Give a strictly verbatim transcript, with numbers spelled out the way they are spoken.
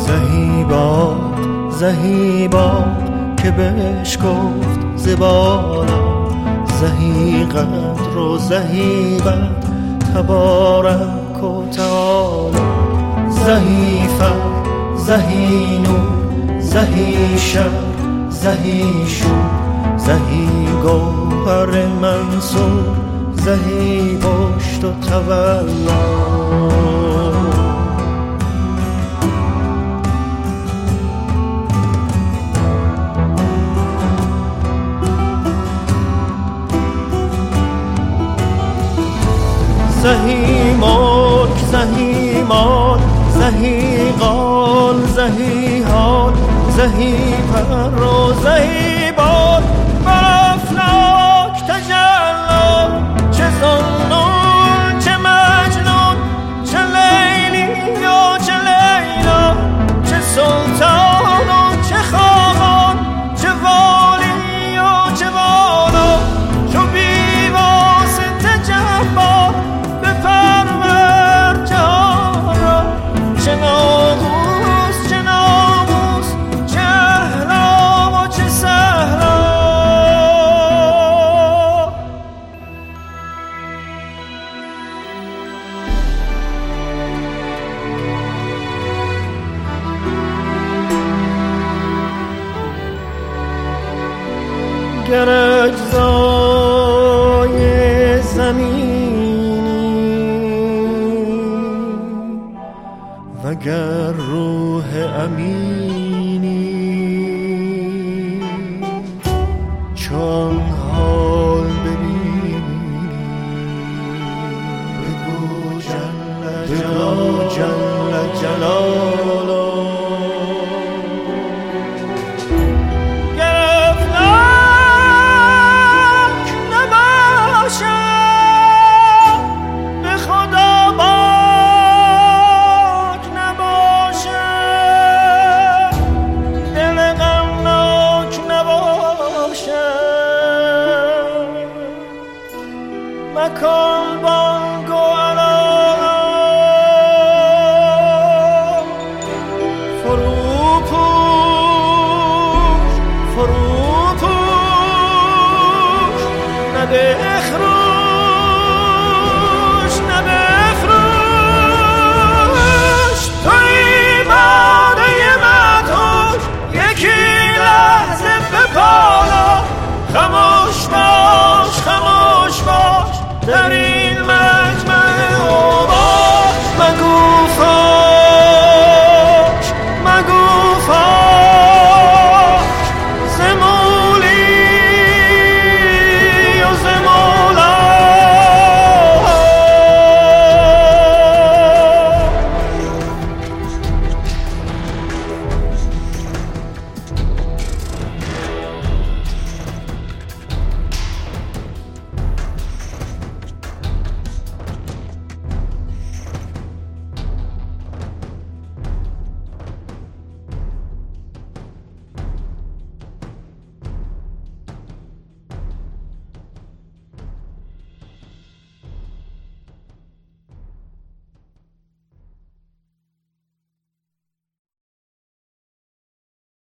زهی باغ زهی باغ که بهش گفت زبالا، زهی قدر و زهی بد تبارک و تعالی، زهی فر زهی نور زهی شر زهی شور، زهی گوهر منصور زهی پشت و تولا. زهی ملک زهی مال زهی قال زهی حال، زهی پر و زهی بال برافلاک تجلا، چه ظنون چه مجنون، چه لیلی و چه لیلا، چه سلطان و چه خاقان، چه والی و چه والا، چو بی واسطه جبار بپرور جهان را، چه ناموس چه ناموس، چه اهلا و چه سهلا. گر اجزای زمینی وگر روح امینی، چون حال ببینی بگو جل جلاله، جل جلاله. مکن بانگ و علارا فرو پوش فرو پوش، نه بخروش نه بفروش، توی باده مدهوش یکی لحظه بپالا، خموش باش خموش باش دری